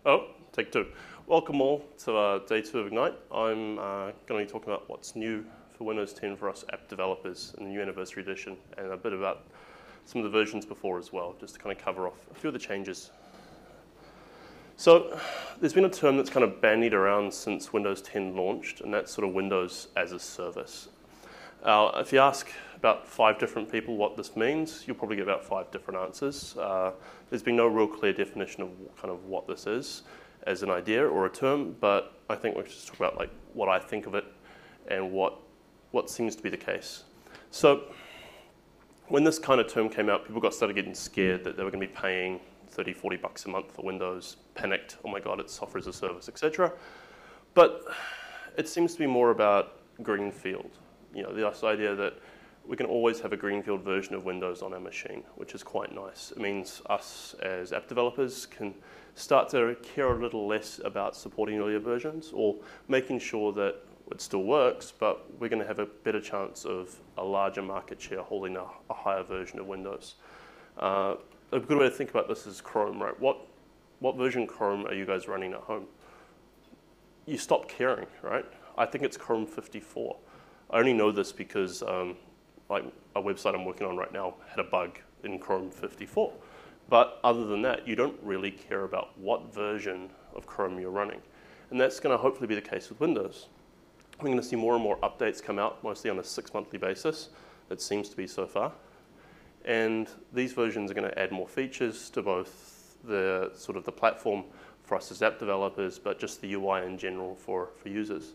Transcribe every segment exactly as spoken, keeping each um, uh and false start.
Oh, take two. Welcome all to uh, day two of Ignite. I'm uh, going to be talking about what's new for Windows ten for us app developers in the new anniversary edition, and a bit about some of the versions before as well, just to kind of cover off a few of the changes. So there's been a term that's kind of bandied around since Windows ten launched, and that's sort of Windows as a service. Uh, if you ask about five different people what this means, you'll probably get about five different answers. Uh, there's been no real clear definition of kind of what this is as an idea or a term, but I think we should just talk about like what I think of it and what what seems to be the case. So when this kind of term came out, people got started getting scared that they were going to be paying thirty, forty bucks a month for Windows, panicked, oh my god, it's software as a service, et cetera. But it seems to be more about greenfield. You know, this idea that we can always have a greenfield version of Windows on our machine, which is quite nice. It means us as app developers can start to care a little less about supporting earlier versions or making sure that it still works, but we're going to have a better chance of a larger market share holding a, a higher version of Windows. Uh, a good way to think about this is Chrome, right? What, what version of Chrome are you guys running at home? You stop caring, right? I think it's Chrome fifty-four. I only know this because um, like a website I'm working on right now had a bug in Chrome fifty-four. But other than that, you don't really care about what version of Chrome you're running. And that's going to hopefully be the case with Windows. We're going to see more and more updates come out, mostly on a six-monthly basis. That seems to be so far. And these versions are going to add more features to both the sort of the platform for us as app developers, but just the U I in general for, for users.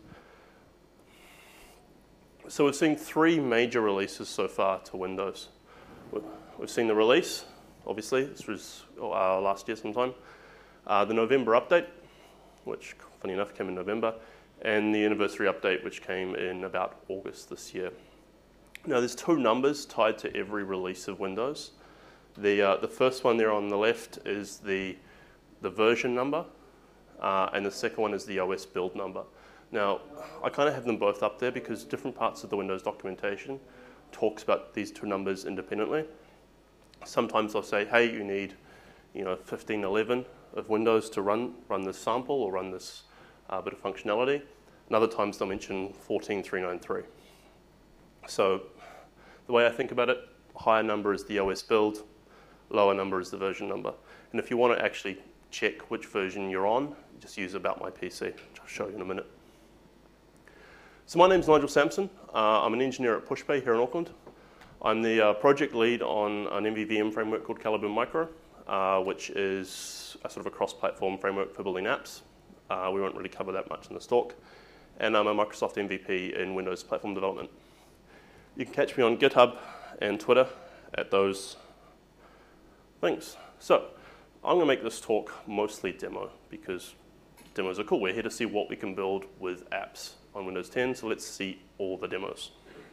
So we've seen three major releases so far to Windows. We've seen the release, obviously, this was uh, last year sometime. Uh, the November update, which funny enough came in November, and the anniversary update, which came in about August this year. Now there's two numbers tied to every release of Windows. The, uh, the first one there on the left is the, the version number, uh, and the second one is the O S build number. Now, I kind of have them both up there because different parts of the Windows documentation talks about these two numbers independently. Sometimes they'll say, hey, you need you know, fifteen eleven of Windows to run, run this sample or run this uh, bit of functionality. And other times they'll mention fourteen three ninety-three. So the way I think about it, higher number is the O S build, lower number is the version number. And if you want to actually check which version you're on, just use About My P C, which I'll show you in a minute. So my name's Nigel Sampson. Uh, I'm an engineer at Pushpay here in Auckland. I'm the uh, project lead on an M V V M framework called Calibre Micro, uh, which is a sort of a cross-platform framework for building apps. Uh, we won't really cover that much in this talk. And I'm a Microsoft M V P in Windows platform development. You can catch me on GitHub and Twitter at those things. So I'm going to make this talk mostly demo because demos are cool. We're here to see what we can build with apps on Windows ten, so let's see all the demos.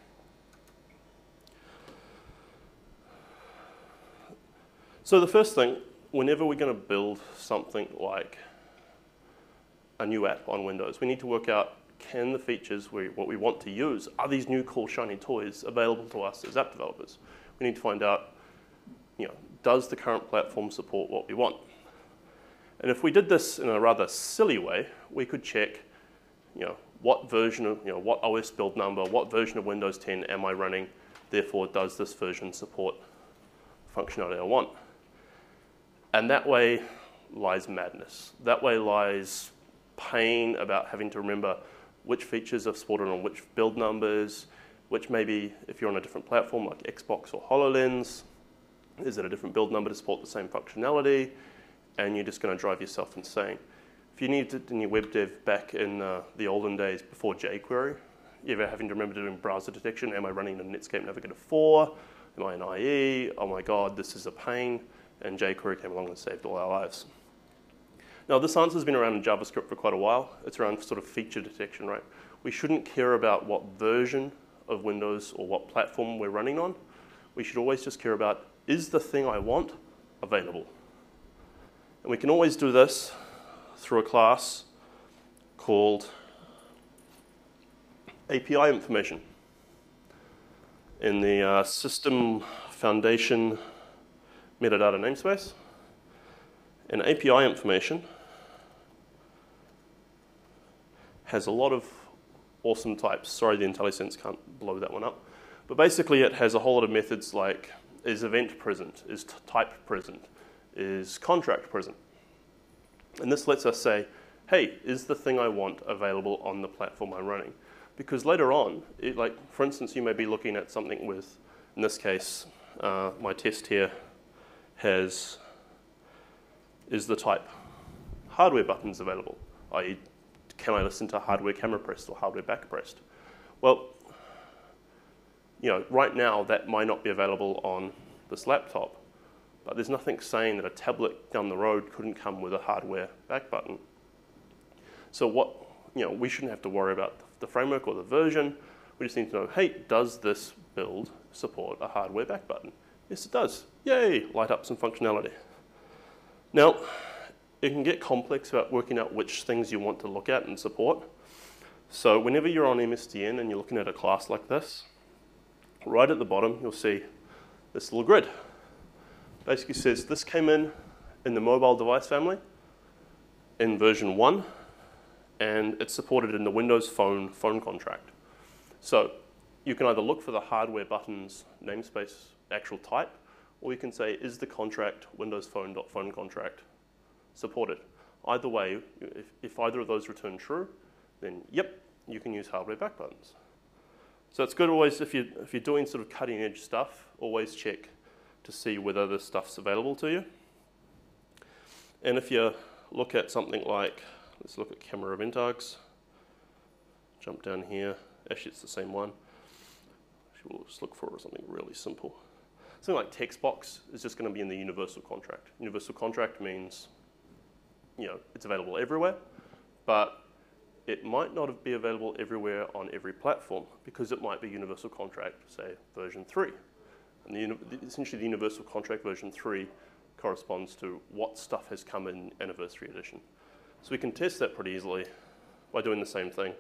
So the first thing, whenever we're going to build something like a new app on Windows, we need to work out, can the features, we, what we want to use, are these new cool shiny toys available to us as app developers? We need to find out, you know, does the current platform support what we want? And if we did this in a rather silly way, we could check, you know, what version of, you know, what O S build number, what version of Windows ten am I running? Therefore, does this version support functionality I want? And that way lies madness. That way lies pain about having to remember which features are supported on which build numbers, which maybe, if you're on a different platform like Xbox or HoloLens, is it a different build number to support the same functionality? And you're just going to drive yourself insane. If you needed in your web dev back in uh, the olden days before jQuery, you ever having to remember doing browser detection? Am I running a Netscape Navigator four? Am I in I E? Oh my god, this is a pain. And jQuery came along and saved all our lives. Now this answer has been around in JavaScript for quite a while. It's around sort of feature detection, right? We shouldn't care about what version of Windows or what platform we're running on. We should always just care about, is the thing I want available? And we can always do this through a class called A P I information. In the uh, system foundation metadata namespace, and A P I information has a lot of awesome types. Sorry, the IntelliSense can't blow that one up. But basically it has a whole lot of methods like is event present, is type present, is contract present. And this lets us say, hey, is the thing I want available on the platform I'm running? Because later on, it, like for instance, you may be looking at something with, in this case, uh, my test here has, is the type hardware buttons available? that is, can I listen to hardware camera pressed or hardware back pressed? Well, you know, right now that might not be available on this laptop, but there's nothing saying that a tablet down the road couldn't come with a hardware back button. So what, you know, we shouldn't have to worry about the framework or the version. We just need to know, hey, does this build support a hardware back button? Yes, it does. Yay, light up some functionality. Now, it can get complex about working out which things you want to look at and support. So whenever you're on M S D N and you're looking at a class like this, right at the bottom, you'll see this little grid. Basically says this came in in the mobile device family in version one, and it's supported in the Windows Phone phone contract. So you can either look for the hardware buttons namespace actual type, or you can say, is the contract Windows Phone.phone contract supported? Either way, if, if either of those return true, then yep, you can use hardware back buttons. So it's good always, if, you, if you're doing sort of cutting edge stuff, always check to see whether this stuff's available to you. And if you look at something like, let's look at camera event args, jump down here, actually it's the same one. Actually we'll just look for something really simple. Something like text box is just going to be in the universal contract. Universal contract means, you know, it's available everywhere, but it might not be available everywhere on every platform because it might be universal contract, say, version three. And the, essentially the universal contract version three corresponds to what stuff has come in Anniversary Edition. So we can test that pretty easily by doing the same thing.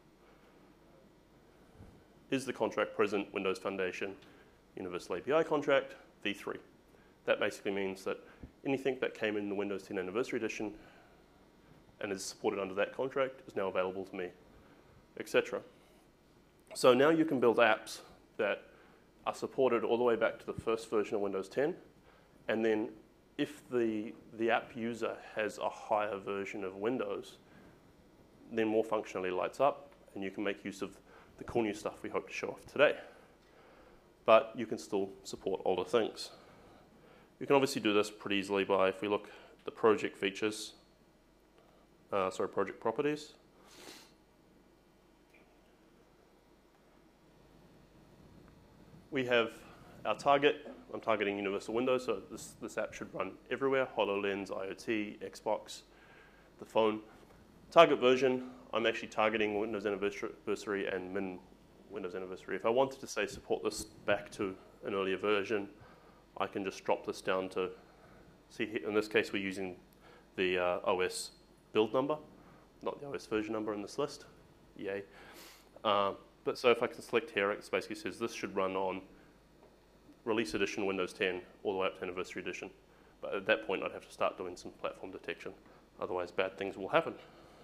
Is the contract present Windows Foundation Universal A P I contract v three? That basically means that anything that came in the Windows ten Anniversary Edition and is supported under that contract is now available to me, et cetera. So now you can build apps that are supported all the way back to the first version of Windows ten, and then if the, the app user has a higher version of Windows, then more functionality lights up, and you can make use of the cool new stuff we hope to show off today. But you can still support older things. You can obviously do this pretty easily by, if we look at the project features, uh, sorry, project properties. We have our target. I'm targeting Universal Windows, so this, this app should run everywhere, HoloLens, IoT, Xbox, the phone. Target version, I'm actually targeting Windows Anniversary and Min Windows Anniversary. If I wanted to, say, support this back to an earlier version, I can just drop this down to, see, in this case, we're using the uh, O S build number, not the O S version number in this list. Yay. Uh, but so if I can select here, it basically says this should run on Release Edition Windows ten all the way up to Anniversary Edition. But at that point, I'd have to start doing some platform detection. Otherwise, bad things will happen.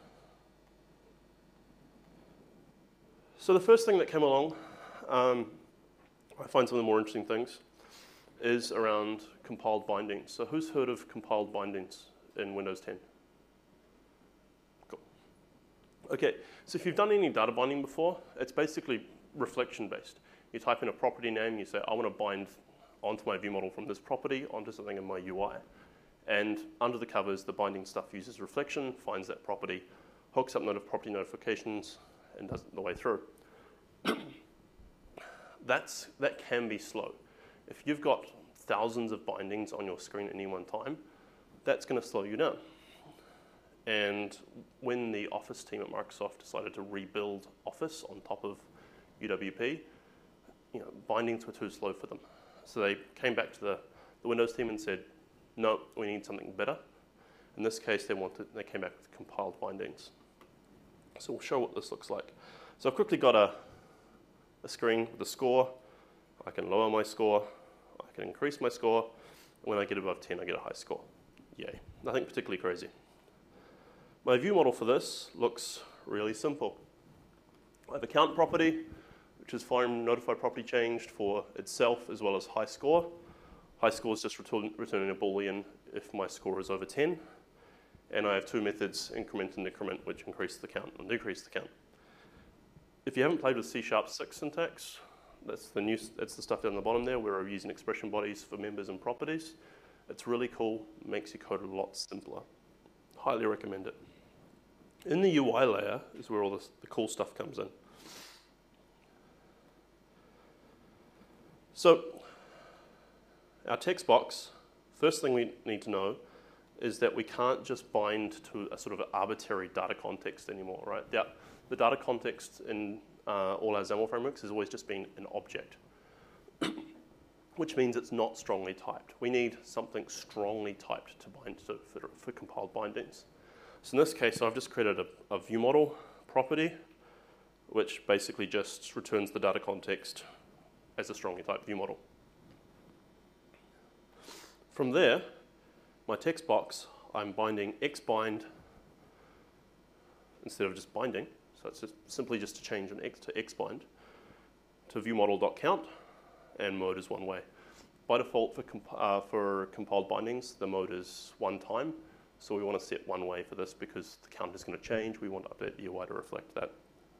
So the first thing that came along, um, I find some of the more interesting things, is around compiled bindings. So who's heard of compiled bindings in Windows ten? Cool. Okay, so if you've done any data binding before, it's basically reflection-based. You type in a property name, you say, I want to bind onto my view model from this property onto something in my U I. And under the covers, the binding stuff uses reflection, finds that property, hooks up not- property notifications, and does it the way through. That's, that can be slow. If you've got thousands of bindings on your screen at any one time, that's going to slow you down. And when the Office team at Microsoft decided to rebuild Office on top of U W P, you know, bindings were too slow for them. So they came back to the, the Windows team and said, no, we need something better. In this case, they wanted, they came back with compiled bindings. So we'll show what this looks like. So I've quickly got a, a screen with a score. I can lower my score. I can increase my score. And when I get above ten, I get a high score. Yay. Nothing particularly crazy. My view model for this looks really simple. I have a count property, which is find notified property changed for itself as well as high score. High score is just return, returning a Boolean if my score is over ten. And I have two methods, increment and decrement, which increase the count and decrease the count. If you haven't played with C sharp six syntax, that's the new, that's the stuff down the bottom there where we're using expression bodies for members and properties. It's really cool, makes your code a lot simpler. Highly recommend it. In the U I layer is where all this, the cool stuff comes in. So our text box, first thing we need to know is that we can't just bind to a sort of arbitrary data context anymore, right? The, the data context in uh, all our XAML frameworks has always just been an object, which means it's not strongly typed. We need something strongly typed to bind to for, for compiled bindings. So in this case, I've just created a, a viewModel property, which basically just returns the data context as a strongly typed viewModel. From there, my text box, I'm binding xbind instead of just binding. So it's just simply just to change an x to xbind to viewModel.count, and mode is one way. By default, for, comp uh, for compiled bindings, the mode is one time. So we want to set one way for this because the count is going to change. We want to update the U I to reflect that.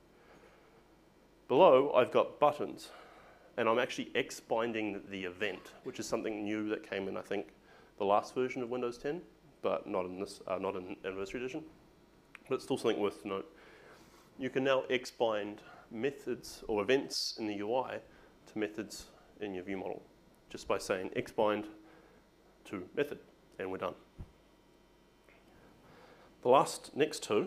Below, I've got buttons, and I'm actually xbinding the event, which is something new that came in, I think, the last version of Windows ten, but not in this, uh, not in Anniversary Edition. But it's still something worth to note. You can now xbind methods or events in the U I to methods in your viewModel, just by saying xbind to method, and we're done. The last next two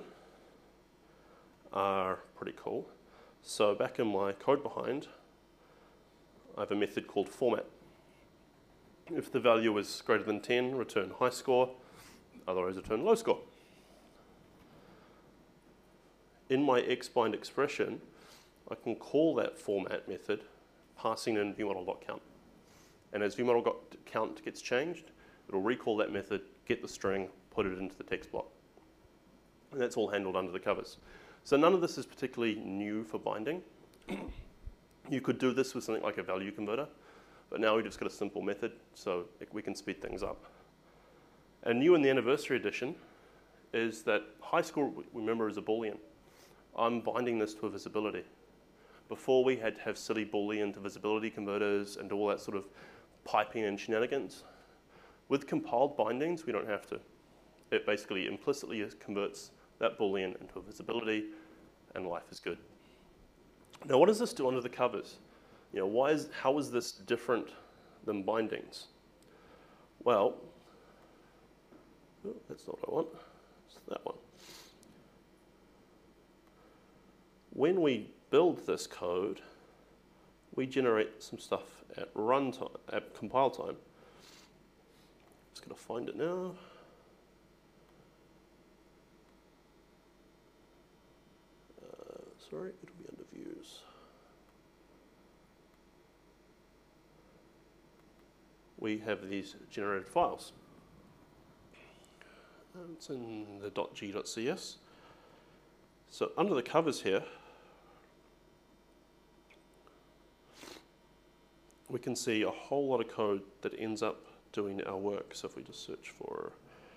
are pretty cool. So back in my code behind, I have a method called format. If the value is greater than ten, return high score, otherwise return low score. In my xbind expression, I can call that format method passing in viewModel.count. And as viewModel.count gets changed, it'll recall that method, get the string, put it into the text block. And that's all handled under the covers. So none of this is particularly new for binding. You could do this with something like a value converter, but now we've just got a simple method, so we can speed things up. And new in the Anniversary Edition is that high score, remember, is a Boolean. I'm binding this to a visibility. Before, we had to have silly Boolean to visibility converters and all that sort of piping and shenanigans. With compiled bindings, we don't have to. It basically implicitly converts that Boolean into a visibility, and life is good. Now, what does this do under the covers? You know, why is, how is this different than bindings? Well, oh, that's not what I want. It's that one. When we build this code, we generate some stuff at runtime, at compile time. Just going to find it now. Uh, sorry, it'll be under views. We have these generated files. And it's in the .g.cs. So under the covers here, we can see a whole lot of code that ends up doing our work. So if we just search for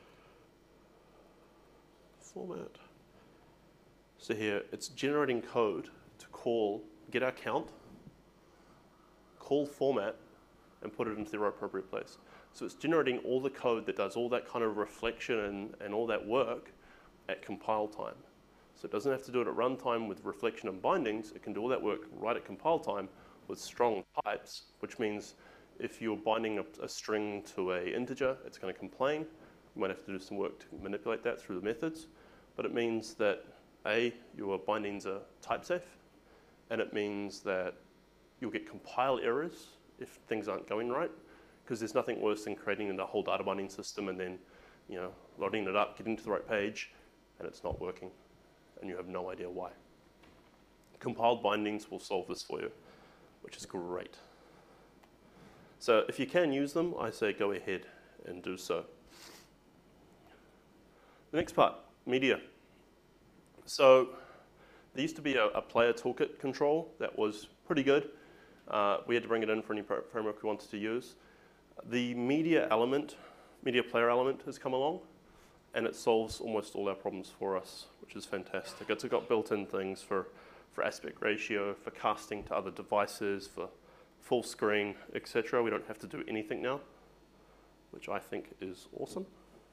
format. So here, it's generating code to call, get our count, call format, and put it into the appropriate place. So it's generating all the code that does all that kind of reflection and, and all that work at compile time. So it doesn't have to do it at runtime with reflection and bindings. It can do all that work right at compile time with strong types, which means if you're binding a, a string to an integer, it's going to complain. You might have to do some work to manipulate that through the methods. But it means that, A, your bindings are type safe, and it means that you'll get compile errors if things aren't going right, because there's nothing worse than creating a whole data binding system and then, you know, loading it up, getting to the right page, and it's not working, and you have no idea why. Compiled bindings will solve this for you, which is great. So if you can use them, I say go ahead and do so. The next part, media. So There used to be a, a player toolkit control that was pretty good. Uh, we had to bring it in for any framework we wanted to use. The media element, media player element has come along, and it solves almost all our problems for us, which is fantastic. It's got built-in things for, for aspect ratio, for casting to other devices, for full screen, et cetera. We don't have to do anything now, which I think is awesome.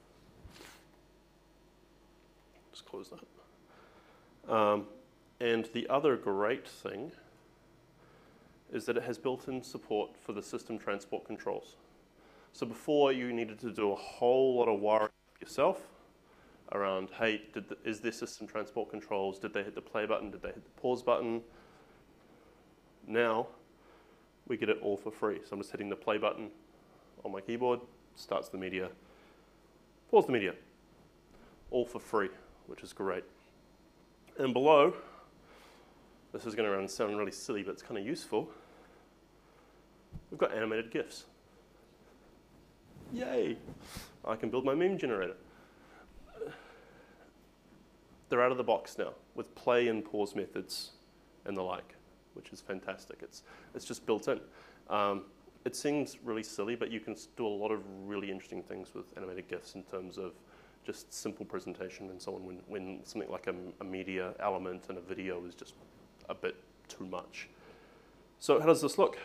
Just close that. Um, and the other great thing is that it has built-in support for the system transport controls. So before, you needed to do a whole lot of wiring yourself around, hey, did the, is there system transport controls? Did they hit the play button? Did they hit the pause button? Now, we get it all for free. So I'm just hitting the play button on my keyboard, starts the media, pause the media, all for free, which is great. And below, this is going to sound really silly, but it's kind of useful. We've got animated GIFs. Yay! I can build my meme generator. They're out of the box now with play and pause methods and the like, which is fantastic. It's, it's just built in. Um, it seems really silly, but you can do a lot of really interesting things with animated GIFs in terms of just simple presentation and so on when, when something like a, a media element and a video is just a bit too much. So how does this look?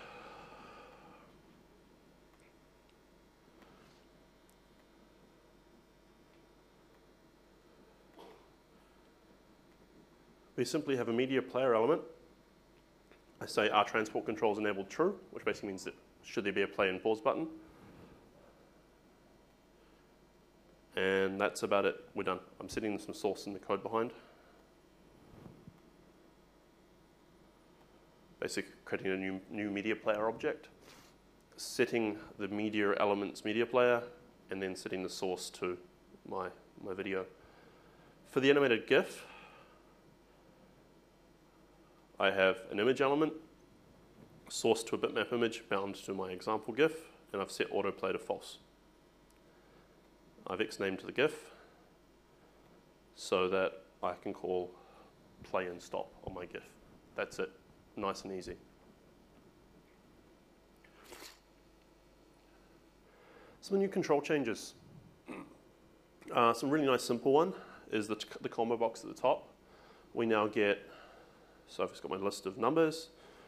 We simply have a media player element. I say are transport controls enabled true, which basically means that should there be a play and pause button. And that's about it. We're done. I'm setting some source in the code behind. Basically creating a new, new media player object, setting the media elements media player, and then setting the source to my, my video. For the animated GIF, I have an image element, source to a bitmap image bound to my example GIF, and I've set autoplay to false. I've X-named the GIF so that I can call play and stop on my GIF. That's it, nice and easy. Some new control changes. Uh, some really nice simple one is the, the combo box at the top. We now get, so I've just got my list of numbers,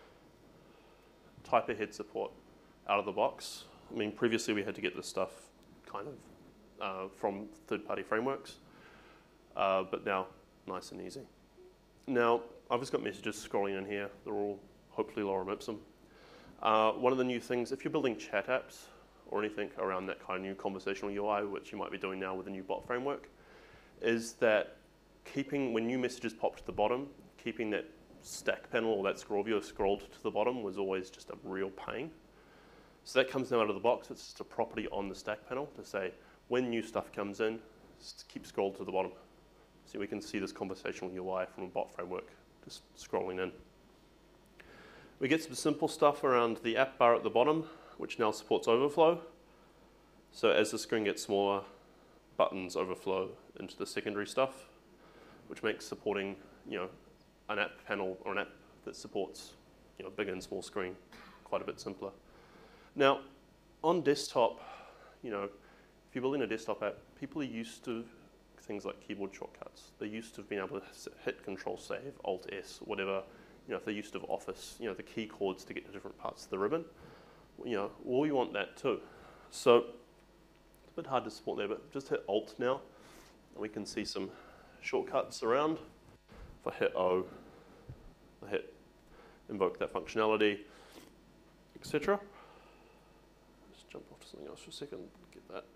type ahead support out of the box. I mean, previously we had to get this stuff kind of uh, from third-party frameworks, uh, but now nice and easy. Now, I've just got messages scrolling in here. They're all hopefully lorem ipsum. Uh, one of the new things, if you're building chat apps or anything around that kind of new conversational U I, which you might be doing now with the new bot framework, is that keeping, when new messages pop to the bottom, keeping that stack panel or that scroll view scrolled to the bottom was always just a real pain. So that comes now out of the box. It's just a property on the stack panel to say when new stuff comes in, just keep scrolled to the bottom. So we can see this conversational U I from a bot framework just scrolling in. We get some simple stuff around the app bar at the bottom, which now supports overflow. So as the screen gets smaller, buttons overflow into the secondary stuff, which makes supporting, you know, an app panel or an app that supports, you know, big and small screen quite a bit simpler. Now, on desktop, you know, if you're building a desktop app, people are used to things like keyboard shortcuts. They're used to being able to hit Control Save, Alt S, whatever. You know, if they're used to Office, you know, the key chords to get to different parts of the ribbon. You know, well, we want that too. So it's a bit hard to support there, but just hit Alt now, and we can see some shortcuts around. If I hit O, I hit invoke that functionality, et cetera. Just jump off to something else for a second, get that.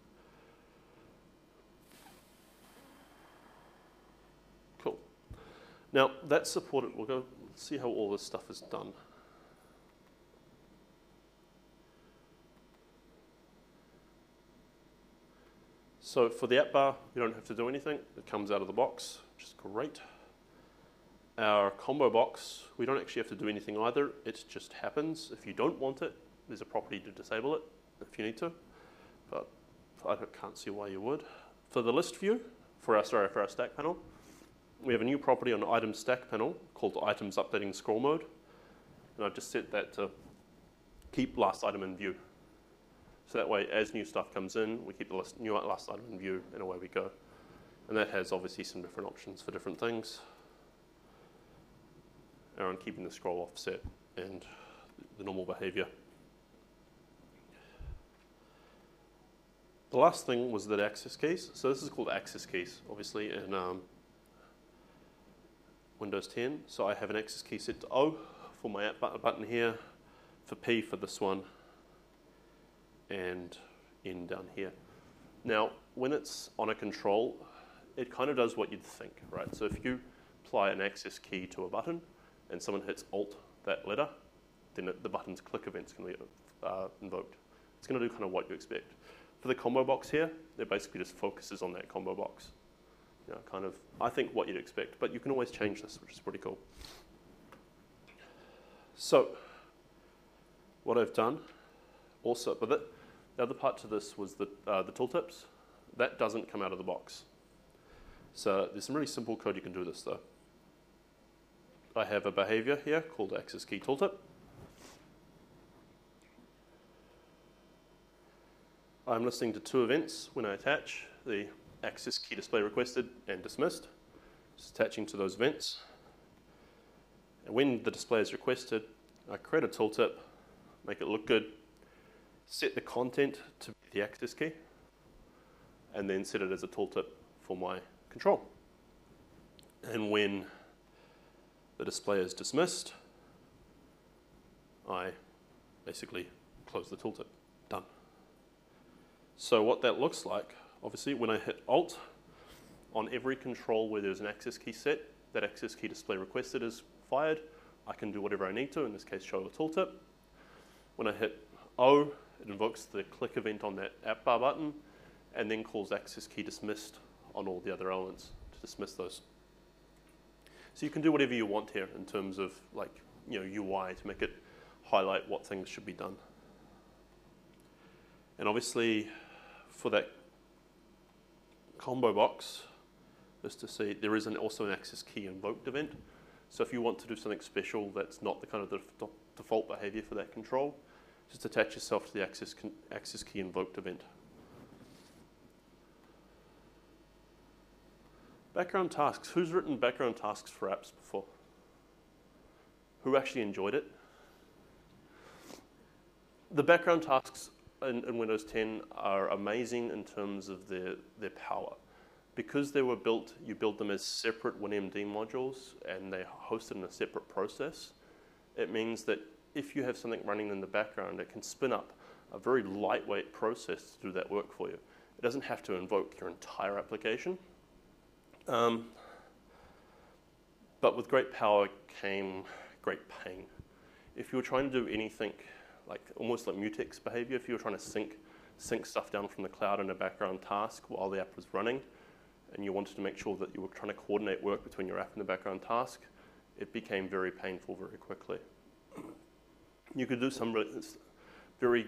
Cool. Now that's supported. We'll go see how all this stuff is done. So for the app bar, we don't have to do anything. It comes out of the box, which is great. Our combo box, we don't actually have to do anything either. It just happens. If you don't want it, there's a property to disable it if you need to, but I can't see why you would. For the list view, for our, sorry, for our stack panel, we have a new property on the item stack panel called items updating scroll mode. And I've just set that to keep last item in view. So that way, as new stuff comes in, we keep the last, new last item in view, and away we go. And that has obviously some different options for different things around keeping the scroll offset and the normal behavior. The last thing was the access keys. So this is called access keys, obviously, in um, Windows ten. So I have an access key set to O for my app button here, for P for this one, and N down here. Now, when it's on a control, it kind of does what you'd think, right? So if you apply an access key to a button and someone hits Alt, that letter, then it, the button's click event's going to be uh, invoked. It's going to do kind of what you expect. For the combo box here, it basically just focuses on that combo box. You know, kind of, I think, what you'd expect, but you can always change this, which is pretty cool. So, what I've done also, but the, the other part to this was the, uh, the tooltips. That doesn't come out of the box. So there's some really simple code you can do this though. I have a behavior here called access key tooltip. I'm listening to two events when I attach, the access key display requested and dismissed. Just attaching to those events. And when the display is requested, I create a tooltip, make it look good, set the content to be the access key, and then set it as a tooltip for my control. And when the display is dismissed, I basically close the tooltip. Done. So what that looks like, obviously, when I hit Alt, on every control where there's an access key set, that access key display requested is fired. I can do whatever I need to, in this case show a tooltip. When I hit O, it invokes the click event on that app bar button, and then calls access key dismissed on all the other elements to dismiss those. So you can do whatever you want here in terms of like, you know, U I to make it highlight what things should be done. And obviously, for that combo box, just to see, there is an, also an access key invoked event. So if you want to do something special that's not the kind of the default behavior for that control, just attach yourself to the access, access key invoked event. Background tasks. Who's written background tasks for apps before? Who actually enjoyed it? The background tasks in, in Windows ten are amazing in terms of their, their power. Because they were built, you build them as separate WinMD modules and they're hosted in a separate process. It means that if you have something running in the background, it can spin up a very lightweight process to do that work for you. It doesn't have to invoke your entire application. Um, but with great power came great pain. If you were trying to do anything like almost like mutex behavior, if you were trying to sync, sync stuff down from the cloud in a background task while the app was running, and you wanted to make sure that you were trying to coordinate work between your app and the background task, it became very painful very quickly. You could do some very,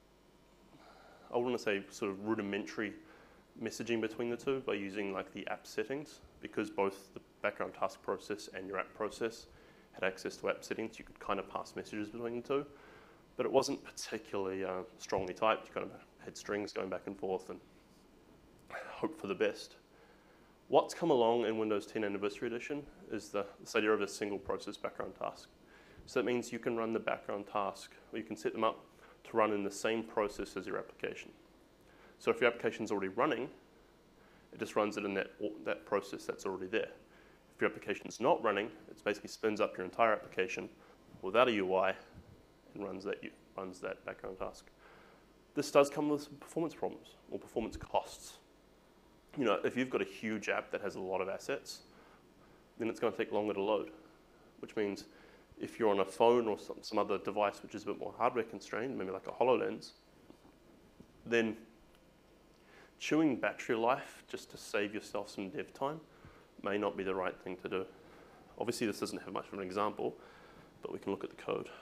I want to say sort of rudimentary messaging between the two by using like the app settings, because both the background task process and your app process had access to app settings. You could kind of pass messages between the two, but it wasn't particularly uh, strongly typed. You kind of had strings going back and forth and hope for the best. What's come along in Windows ten Anniversary Edition is the, this idea of a single process background task. So that means you can run the background task, or you can set them up to run in the same process as your application. So if your application's already running, it just runs it in that, that process that's already there. If your application's not running, it basically spins up your entire application without a U I and runs that, runs that background task. This does come with some performance problems or performance costs. You know, if you've got a huge app that has a lot of assets, then it's going to take longer to load, which means if you're on a phone or some, some other device which is a bit more hardware constrained, maybe like a HoloLens, then chewing battery life just to save yourself some dev time may not be the right thing to do. Obviously, this doesn't have much of an example, but we can look at the code.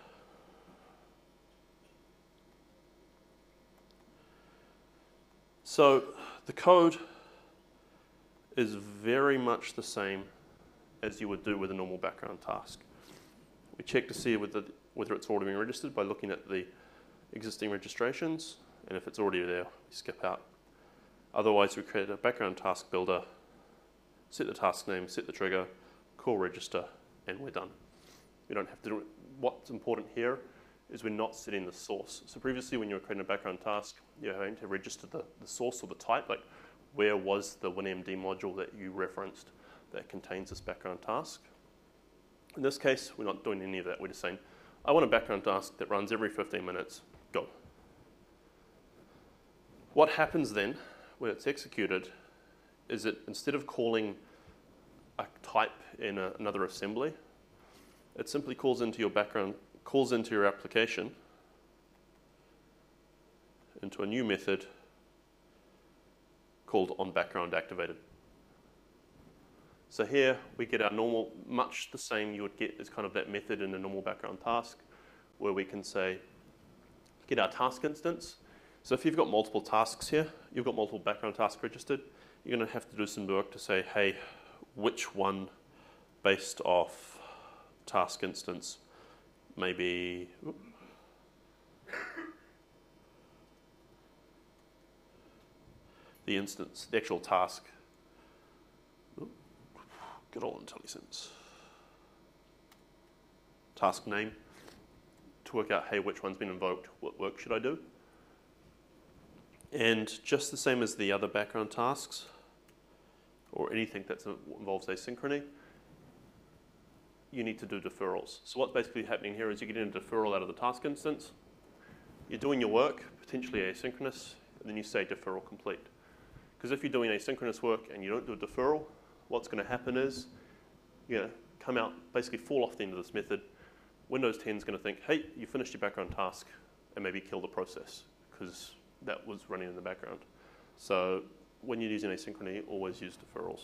So the code is very much the same as you would do with a normal background task. We check to see whether, whether it's already been registered by looking at the existing registrations, and if it's already there, we skip out. Otherwise, we create a background task builder, set the task name, set the trigger, call register, and we're done. We don't have to do it. What's important here is we're not setting the source. So previously, when you were creating a background task, you're having to register the, the source or the type, like where was the WinMD module that you referenced that contains this background task. In this case, we're not doing any of that. We're just saying, I want a background task that runs every fifteen minutes, go. What happens then when it's executed is that instead of calling a type in a, another assembly, it simply calls into your background, calls into your application, into a new method called onBackgroundActivated. So here we get our normal, much the same you would get as kind of that method in a normal background task, where we can say, get our task instance. So if you've got multiple tasks here, you've got multiple background tasks registered, you're going to have to do some work to say, hey, which one based off task instance, maybe, the instance, the actual task. Good old IntelliSense. Task name, to work out, hey, which one's been invoked, what work should I do? And just the same as the other background tasks, or anything that involves asynchrony, you need to do deferrals. So what's basically happening here is you're getting a deferral out of the task instance, you're doing your work, potentially asynchronous, and then you say deferral complete. Because if you're doing asynchronous work and you don't do a deferral, what's going to happen is you're going to come out, basically fall off the end of this method. Windows ten is going to think, hey, you finished your background task, and maybe kill the process, because that was running in the background. So when you're using asynchrony, always use deferrals.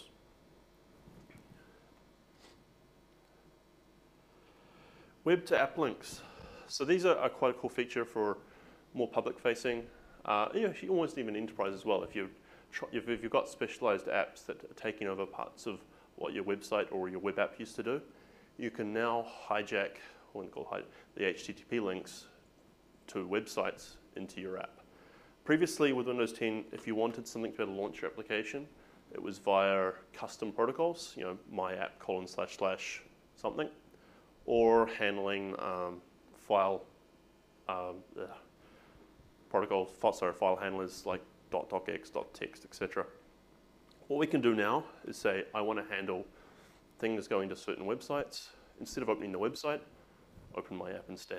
Web to app links. So these are, are quite a cool feature for more public facing. Uh, you know, you almost even enterprise as well. If, you, if you've got specialized apps that are taking over parts of what your website or your web app used to do, you can now hijack, or call hide, the H T T P links to websites into your app. Previously with Windows ten, if you wanted something to be able to launch your application, it was via custom protocols, you know, my app colon slash slash something, or handling um, file um, uh, protocol, sorry, file handlers like .docx, .text, et cetera. What we can do now is say, I want to handle things going to certain websites. Instead of opening the website, open my app instead.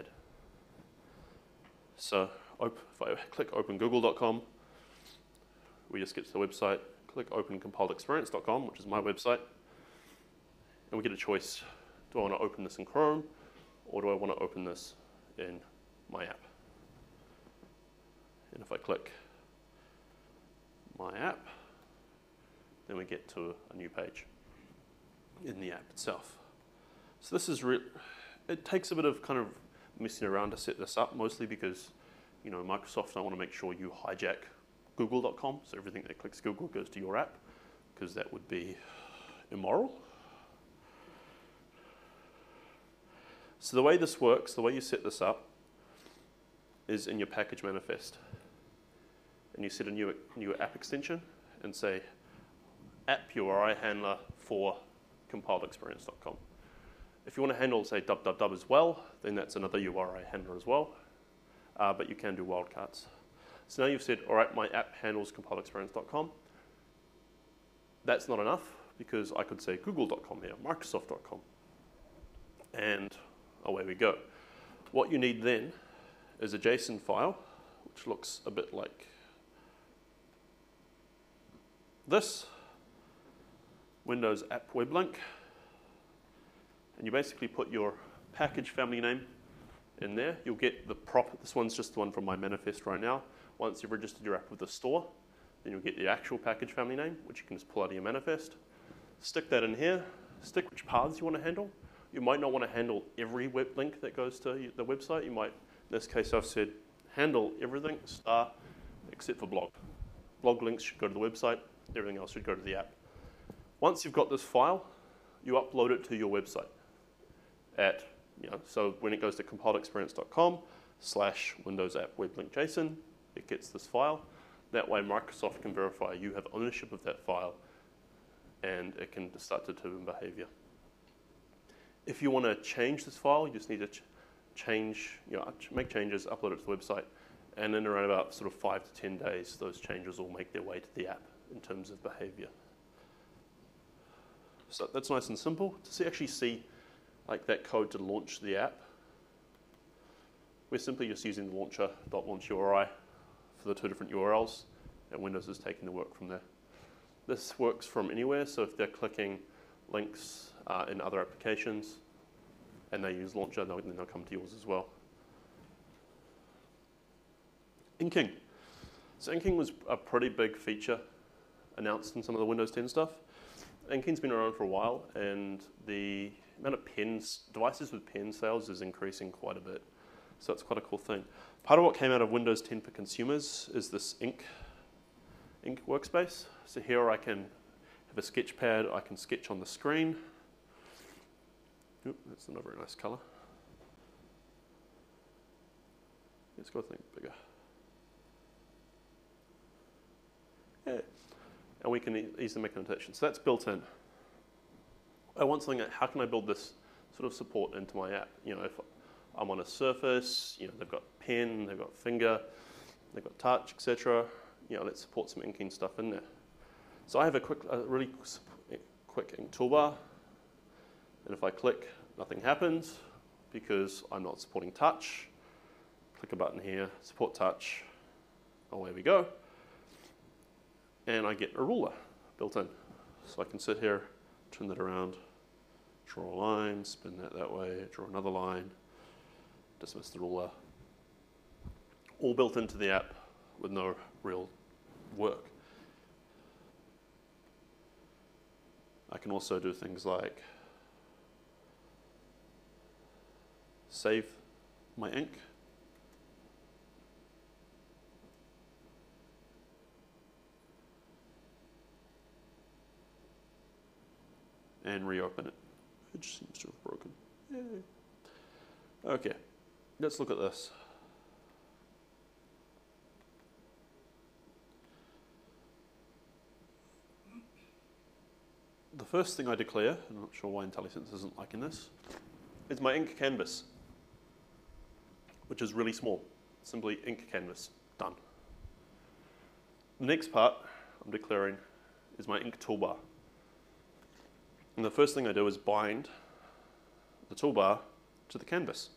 So if I click open google dot com, we just get to the website, click open compiled experience dot com, which is my website, and we get a choice. Do I want to open this in Chrome, or do I want to open this in my app? And if I click my app, then we get to a new page in the app itself. So this is real. It takes a bit of kind of messing around to set this up, mostly because, you know, Microsoft don't want to make sure you hijack google dot com, so everything that clicks Google goes to your app, because that would be immoral. So the way this works, the way you set this up, is in your package manifest. And you set a new, new app extension and say, app U R I handler for compiled experience dot com. If you want to handle, say, www as well, then that's another U R I handler as well. Uh, but you can do wildcards. So now you've said, all right, my app handles compiled experience dot com. That's not enough, because I could say google dot com here, microsoft dot com. And away we go. What you need then is a JSON file, which looks a bit like this, Windows app web link. And you basically put your package family name in there. You'll get the prop, this one's just the one from my manifest right now. Once you've registered your app with the store, then you'll get the actual package family name, which you can just pull out of your manifest. Stick that in here, stick which paths you want to handle. You might not want to handle every web link that goes to the website. You might, in this case I've said, handle everything, star, except for blog. Blog links should go to the website, everything else should go to the app. Once you've got this file, you upload it to your website at, you know, so when it goes to compiledexperience.com slash Windows app weblink JSON, it gets this file. That way Microsoft can verify you have ownership of that file and it can start to determine behavior. If you want to change this file, you just need to ch change, you know, make changes, upload it to the website, and in around about sort of five to ten days, those changes will make their way to the app in terms of behavior. So that's nice and simple. To see, actually see like that code to launch the app, we're simply just using the launcher.launch U R I for the two different U R Ls, and Windows is taking the work from there. This works from anywhere, so if they're clicking links uh, in other applications and they use Launcher, then they'll come to yours as well. Inking. So inking was a pretty big feature announced in some of the Windows ten stuff. Inking's been around for a while, and the amount of pens, devices with pen sales is increasing quite a bit. So it's quite a cool thing. Part of what came out of Windows ten for consumers is this ink, ink workspace. So here I can have a sketch pad, I can sketch on the screen. Oop, that's not a very nice color. Let's go think bigger. Yeah. And we can e easily make annotations. So that's built in. I want something like, how can I build this sort of support into my app? You know, if I'm on a Surface, you know, they've got pen, they've got finger, they've got touch, et cetera. You know, let's support some inking stuff in there. So I have a quick, a really quick ink toolbar, and if I click, nothing happens because I'm not supporting touch. Click a button here, support touch, away we go. And I get a ruler built in. So I can sit here, turn that around, draw a line, spin that that way, draw another line, dismiss the ruler. All built into the app with no real work. I can also do things like save my ink. And reopen it, which seems to have broken. Yay. Okay, let's look at this. The first thing I declare, I'm not sure why IntelliSense isn't liking this, is my ink canvas, which is really small. Simply ink canvas, done. The next part I'm declaring is my ink toolbar. And the first thing I do is bind the toolbar to the canvas.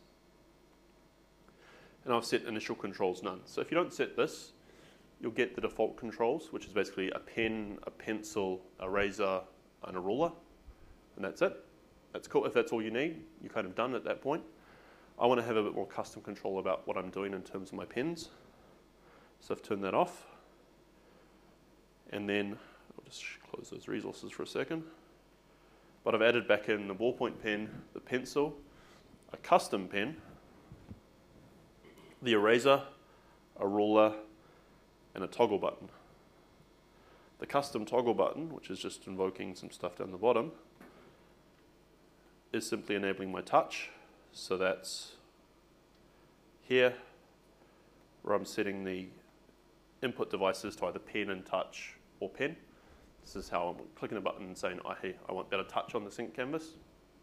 And I've set initial controls none. So if you don't set this, you'll get the default controls, which is basically a pen, a pencil, a razor, and a ruler. And that's it. That's cool. If that's all you need, you're kind of done at that point. I want to have a bit more custom control about what I'm doing in terms of my pens. So I've turned that off. And then I'll just close those resources for a second. But I've added back in the ballpoint pen, the pencil, a custom pen, the eraser, a ruler, and a toggle button. The custom toggle button, which is just invoking some stuff down the bottom, is simply enabling my touch. So that's here, where I'm setting the input devices to either pen and touch or pen. This is how I'm clicking a button and saying, oh, hey, I want better touch on this ink canvas.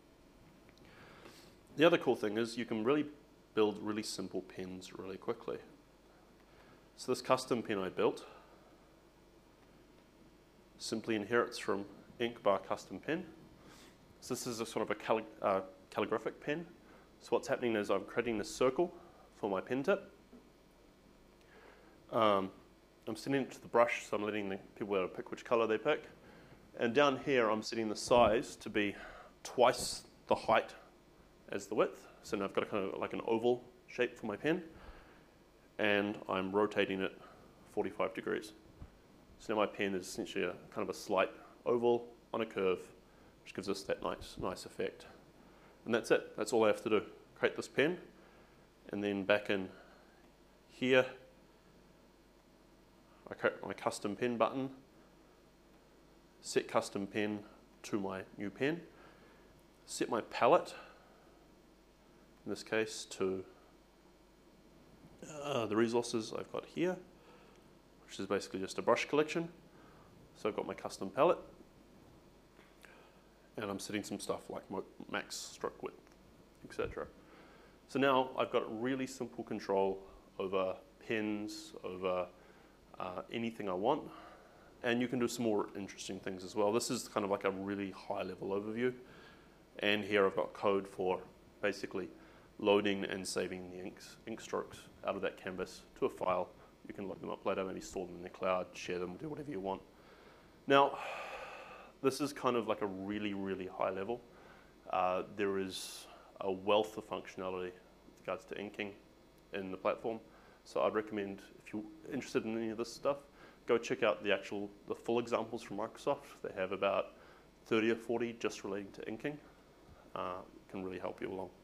The other cool thing is you can really build really simple pens really quickly. So this custom pen I built simply inherits from ink bar custom pen. So this is a sort of a calli uh, calligraphic pen. So what's happening is I'm creating this circle for my pen tip. Um, I'm sending it to the brush, so I'm letting the people be able to pick which color they pick. And down here, I'm setting the size to be twice the height as the width. So now I've got a kind of like an oval shape for my pen. And I'm rotating it forty-five degrees. So now my pen is essentially a kind of a slight oval on a curve, which gives us that nice, nice effect. And that's it. That's all I have to do. Create this pen, and then back in here, I create my custom pen button, set custom pen to my new pen, set my palette, in this case, to uh, the resources I've got here, which is basically just a brush collection. So I've got my custom palette, and I'm setting some stuff like max stroke width, et cetera. So now I've got really simple control over pens, over uh, anything I want, and you can do some more interesting things as well. This is kind of like a really high level overview, and here I've got code for basically loading and saving the inks, ink strokes out of that canvas to a file. You can load them up later, maybe store them in the cloud, share them, do whatever you want. Now, this is kind of like a really, really high level. Uh, there is a wealth of functionality with regards to inking in the platform. So I'd recommend, if you're interested in any of this stuff, go check out the actual, the full examples from Microsoft. They have about thirty or forty just relating to inking. Uh, can really help you along.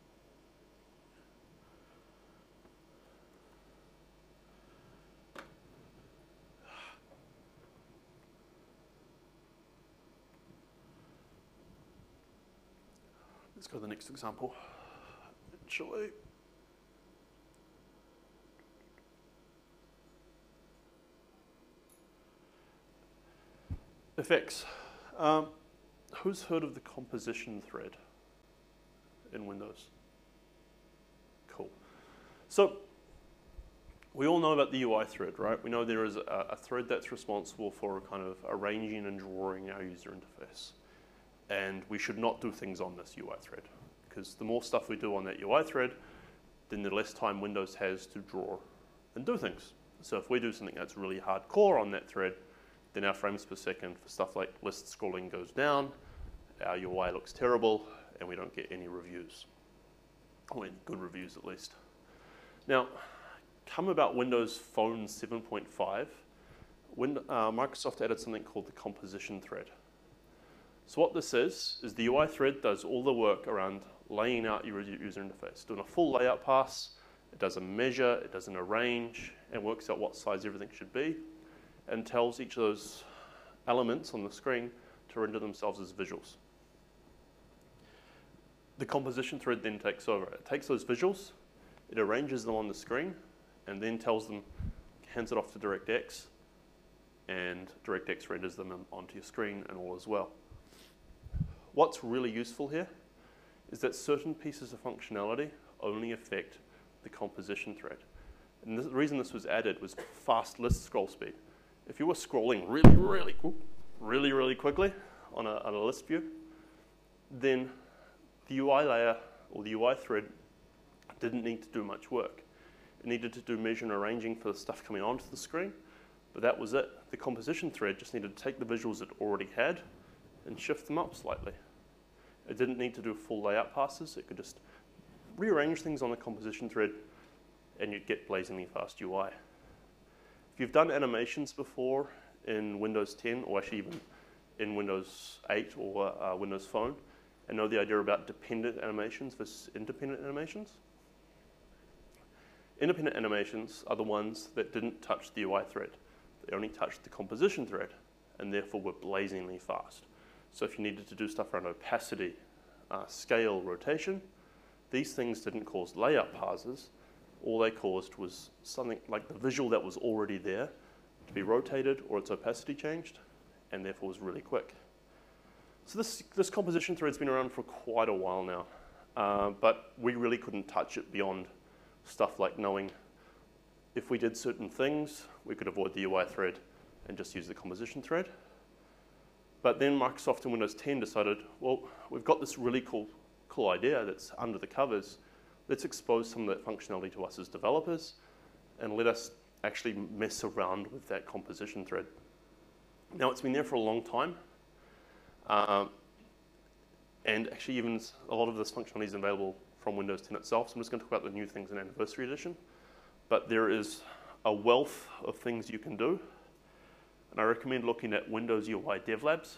Let's go to the next example. Actually, effects. Um, who's heard of the composition thread in Windows? Cool. So we all know about the U I thread, right? We know there is a, a thread that's responsible for kind of arranging and drawing our user interface. And we should not do things on this U I thread, because the more stuff we do on that U I thread, then the less time Windows has to draw and do things. So if we do something that's really hardcore on that thread, then our frames per second for stuff like list scrolling goes down, our U I looks terrible, and we don't get any reviews, or any good reviews at least. Now, come about Windows Phone seven point five, when, uh, Microsoft added something called the composition thread. So what this is, is the U I thread does all the work around laying out your user interface, doing a full layout pass. It does a measure, it does an arrange, and works out what size everything should be, and tells each of those elements on the screen to render themselves as visuals. The composition thread then takes over. It takes those visuals, it arranges them on the screen, and then tells them, hands it off to DirectX, and DirectX renders them onto your screen and all as well. What's really useful here is that certain pieces of functionality only affect the composition thread. And the reason this was added was fast list scroll speed. If you were scrolling really, really, really, really quickly on a, on a list view, then the U I layer or the U I thread didn't need to do much work. It needed to do measure and arranging for the stuff coming onto the screen, but that was it. The composition thread just needed to take the visuals it already had and shift them up slightly. It didn't need to do full layout passes. It could just rearrange things on the composition thread and you'd get blazingly fast U I. If you've done animations before in Windows ten, or actually even in Windows eight or uh, Windows Phone, and know the idea about dependent animations versus independent animations, independent animations are the ones that didn't touch the U I thread. They only touched the composition thread, and therefore were blazingly fast. So if you needed to do stuff around opacity, uh, scale, rotation, these things didn't cause layout passes. All they caused was something like the visual that was already there to be rotated or its opacity changed, and therefore was really quick. So this, this composition thread's been around for quite a while now, uh, but we really couldn't touch it beyond stuff like knowing if we did certain things, we could avoid the U I thread and just use the composition thread. But then Microsoft in Windows ten decided, well, we've got this really cool, cool idea that's under the covers. Let's expose some of that functionality to us as developers and let us actually mess around with that composition thread. Now, it's been there for a long time. Um, and actually, even a lot of this functionality is available from Windows ten itself. So I'm just going to talk about the new things in Anniversary Edition. But there is a wealth of things you can do. And I recommend looking at Windows U I DevLabs.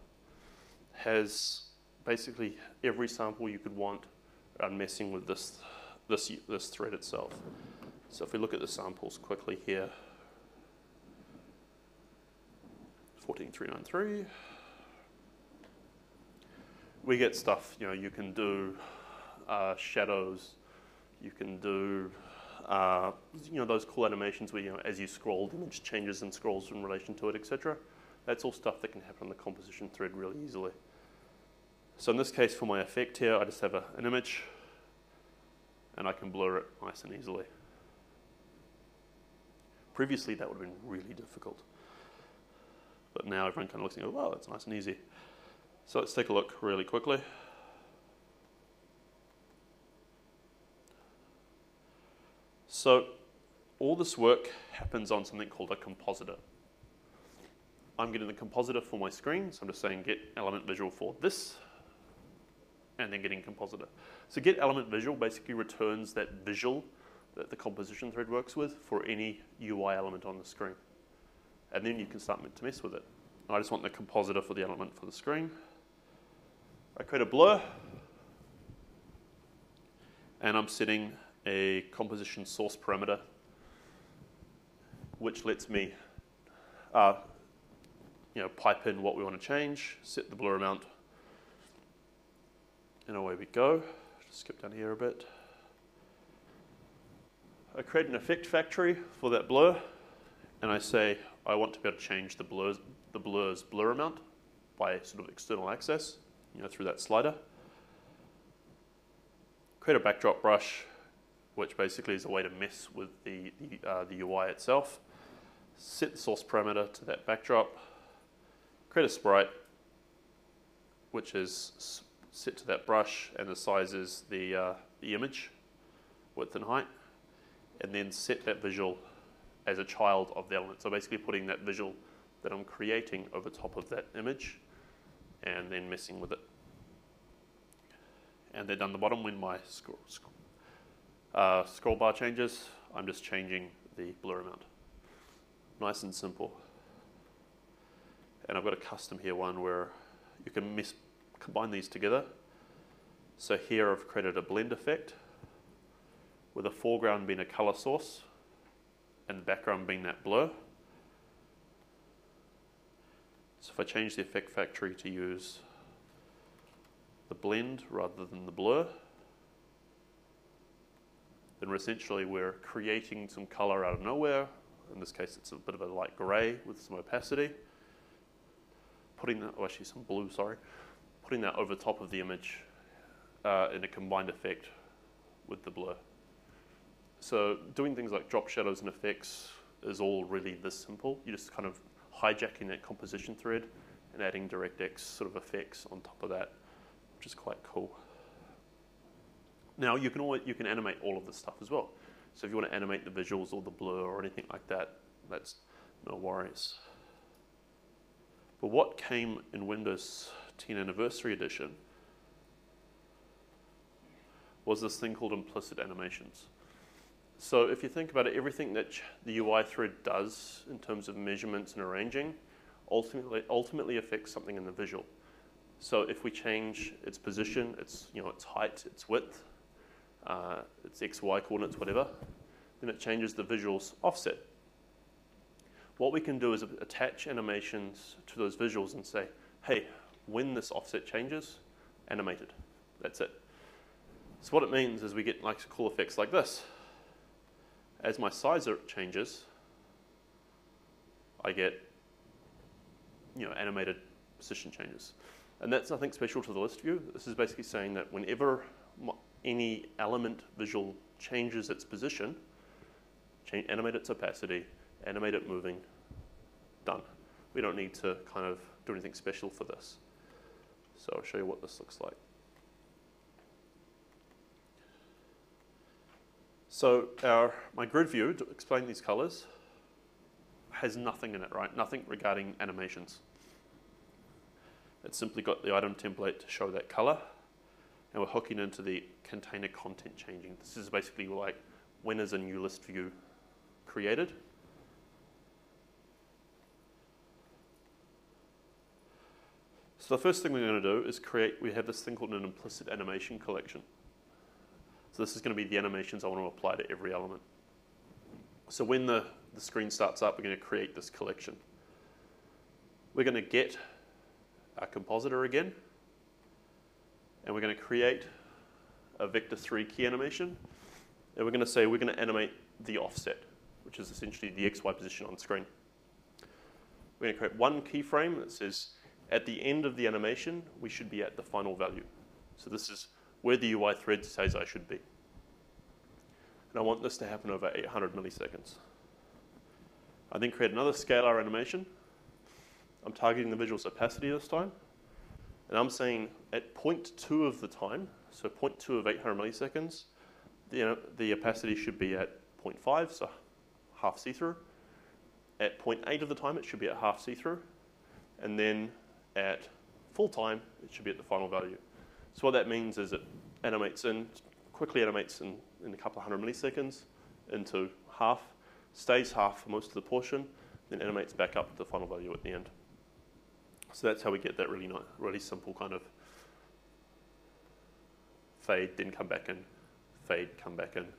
Has basically every sample you could want around messing with this, this, this thread itself. So if we look at the samples quickly here, fourteen three ninety-three. we get stuff, you know, you can do uh, shadows, you can do, uh, you know, those cool animations where, you know, as you scroll, the image changes and scrolls in relation to it, et cetera. That's all stuff that can happen on the composition thread really easily. So in this case, for my effect here, I just have a, an image, and I can blur it nice and easily. Previously, that would have been really difficult. But now everyone kind of looks and goes, wow, that's nice and easy. So let's take a look really quickly. So all this work happens on something called a compositor. I'm getting the compositor for my screen, so I'm just saying get element visual for this, and then getting compositor. So get element visual basically returns that visual that the composition thread works with for any U I element on the screen. And then you can start to mess with it. I just want the compositor for the element for the screen. I create a blur, and I'm setting a composition source parameter, which lets me uh, you know, pipe in what we want to change, set the blur amount, and away we go. Just skip down here a bit. I create an effect factory for that blur, and I say I want to be able to change the blur's, the blur's blur amount by sort of external access, you know, through that slider. Create a backdrop brush, which basically is a way to mess with the, the, uh, the U I itself. Set the source parameter to that backdrop. Create a sprite, which is set to that brush, and the size is the, uh, the image, width and height. And then set that visual as a child of the element. So basically putting that visual that I'm creating over top of that image and then messing with it. And then down the bottom, when my scroll, uh, scroll bar changes, I'm just changing the blur amount. Nice and simple. And I've got a custom here one where you can mess, combine these together. So here I've created a blend effect with the foreground being a color source and the background being that blur. So if I change the effect factory to use the blend rather than the blur, then essentially we're creating some color out of nowhere. In this case, it's a bit of a light gray with some opacity. Putting that, oh actually some blue, sorry. Putting that over top of the image uh, in a combined effect with the blur. So doing things like drop shadows and effects is all really this simple. You're just kind of hijacking that composition thread and adding DirectX sort of effects on top of that, which is quite cool. Now you can always, you can animate all of this stuff as well. So if you want to animate the visuals or the blur or anything like that, that's no worries. But what came in Windows ten Anniversary Edition was this thing called implicit animations. So if you think about it, everything that the U I thread does in terms of measurements and arranging ultimately, ultimately affects something in the visual. So if we change its position, its, you know, its height, its width, uh, its X Y coordinates, whatever, then it changes the visual's offset. What we can do is attach animations to those visuals and say, hey, when this offset changes, animate it. That's it. So what it means is we get like cool effects like this. As my size changes, I get, you know, animated position changes. And that's nothing special to the list view. This is basically saying that whenever any element visual changes its position, change, animate its opacity, animate it moving, done. We don't need to kind of do anything special for this. So I'll show you what this looks like. So our, my grid view, to explain these colors, has nothing in it, right? Nothing regarding animations. It's simply got the item template to show that color, and we're hooking into the container content changing. This is basically like, when is a new list view created? So the first thing we're going to do is create, we have this thing called an implicit animation collection. So this is going to be the animations I want to apply to every element. So when the, the screen starts up, we're going to create this collection. We're going to get our compositor again, And we're going to create a vector three key animation. And we're going to say we're going to animate the offset, which is essentially the X Y position on screen. We're going to create one keyframe that says at the end of the animation, we should be at the final value. So this is where the U I thread says I should be. And I want this to happen over eight hundred milliseconds. I then create another scalar animation. I'm targeting the visual's opacity this time. And I'm saying at zero point two of the time, so zero point two of eight hundred milliseconds, the, the opacity should be at zero point five, so half see-through. At zero point eight of the time, it should be at half see-through. And then at full time, it should be at the final value. So what that means is it animates in, quickly animates in, in a couple of hundred milliseconds into half, stays half for most of the portion, then animates back up to the final value at the end. So that's how we get that really nice, really simple kind of fade, then come back in, fade, come back in.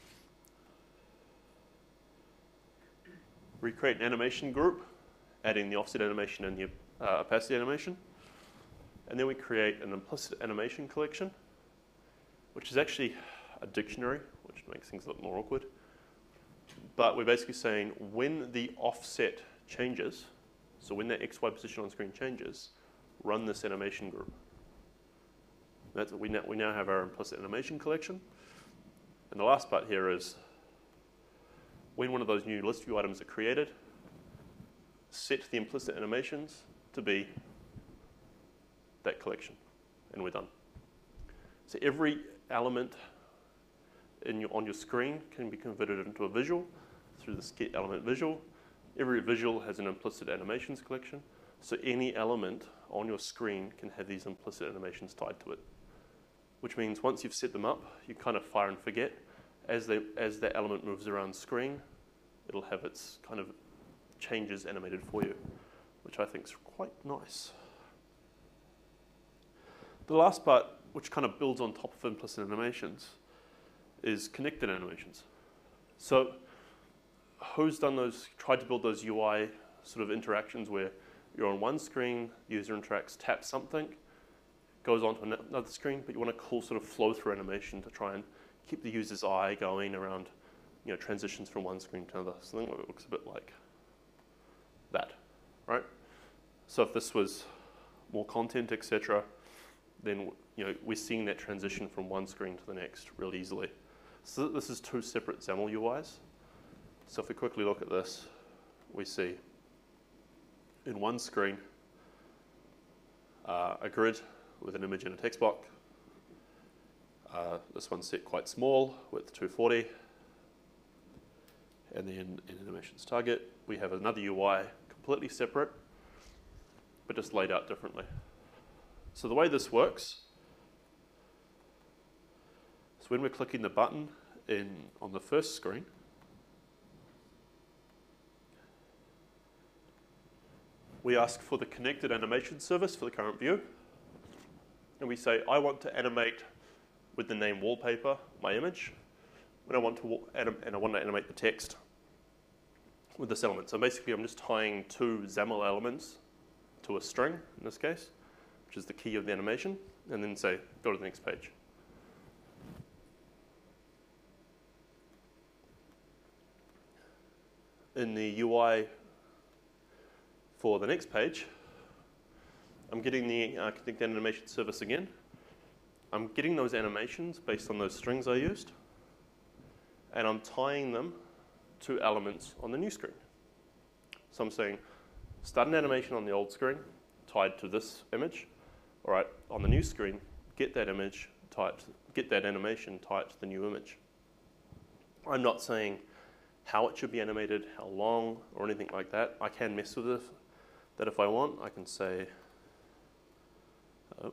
Recreate an animation group, adding the offset animation and the uh, opacity animation. And then we create an implicit animation collection, which is actually a dictionary, which makes things a little more awkward. But we're basically saying when the offset changes, so when that X Y position on screen changes, run this animation group. That's what we now, we now have our implicit animation collection. And the last part here is when one of those new list view items are created, set the implicit animations to be that collection, and we're done. So every element in your, on your screen can be converted into a visual through the get element visual. Every visual has an implicit animations collection, so any element on your screen can have these implicit animations tied to it, which means once you've set them up, you kind of fire and forget. As, they, as that element moves around the screen, it'll have its kind of changes animated for you, which I think is quite nice. The last part, which kind of builds on top of implicit animations, is connected animations. So who's done those, tried to build those U I sort of interactions where you're on one screen, the user interacts, taps something, goes on to another screen, but you want a cool sort of flow through animation to try and keep the user's eye going around, you know, transitions from one screen to another. Something that looks a bit like that, right? So if this was more content, et cetera, then you know we're seeing that transition from one screen to the next really easily. So this is two separate XAML U Is. So if we quickly look at this, we see in one screen uh, a grid with an image and a text box. Uh, this one's set quite small, width two forty. And then in animations target, we have another U I completely separate, but just laid out differently. So the way this works, so when we're clicking the button in on the first screen, we ask for the connected animation service for the current view. And we say, I want to animate with the name wallpaper, my image, when I want to anim and I want to animate the text with this element. So basically I'm just tying two XAML elements to a string, in this case, which is the key of the animation, and then say, go to the next page. In the U I for the next page, I'm getting the uh, connected animation service again. I'm getting those animations based on those strings I used, and I'm tying them to elements on the new screen. So I'm saying, start an animation on the old screen, tied to this image. All right, on the new screen, get that image, tie it to, get that animation, tie it to the new image. I'm not saying how it should be animated, how long, or anything like that. I can mess with it, that if I want. I can say, oh,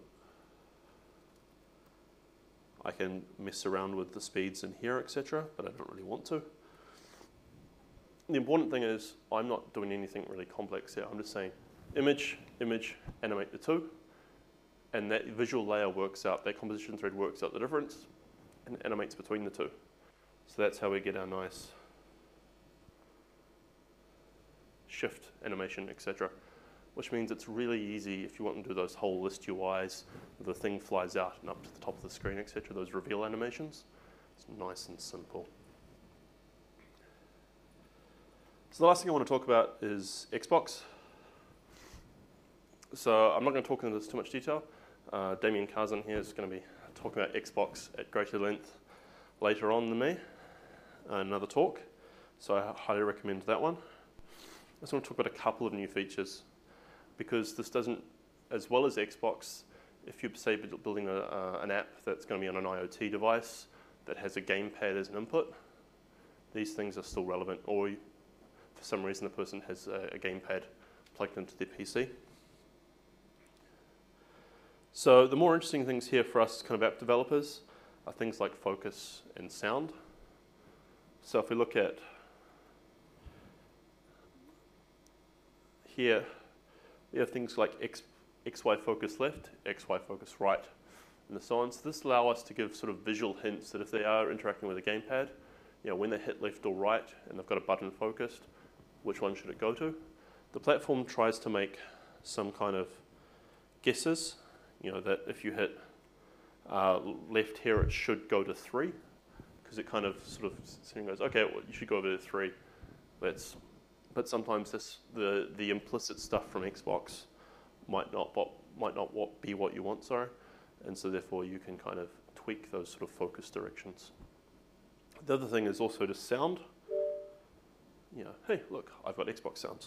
I can mess around with the speeds in here, et cetera, but I don't really want to. The important thing is I'm not doing anything really complex here. I'm just saying image, image, animate the two, and that visual layer works out, that composition thread works out the difference and animates between the two. So that's how we get our nice shift animation, et cetera. which means it's really easy if you want to do those whole list U Is, the thing flies out and up to the top of the screen, et cetera, those reveal animations. It's nice and simple. So the last thing I want to talk about is Xbox. So I'm not going to talk into this too much detail. Uh, Damien Carzan here is going to be talking about Xbox at greater length later on than me, uh, another talk. So I highly recommend that one. I just want to talk about a couple of new features, because this doesn't, as well as Xbox, if you're, say, building a, uh, an app that's going to be on an IoT device that has a gamepad as an input, these things are still relevant, or you, for some reason the person has a, a gamepad plugged into their P C. So the more interesting things here for us kind of app developers are things like focus and sound. So if we look at here, we have things like X, XY focus left, X Y focus right, and so on. So this allows us to give sort of visual hints that if they are interacting with a gamepad, you know, when they hit left or right and they've got a button focused, which one should it go to? The platform tries to make some kind of guesses, you know, that if you hit uh, left here, it should go to three, because it kind of sort of goes, okay, well, you should go over to three. Let's But sometimes this, the, the implicit stuff from Xbox might not, might not what, be what you want, sorry. And so therefore you can kind of tweak those sort of focus directions. The other thing is also just sound. You know, hey, look, I've got Xbox sounds.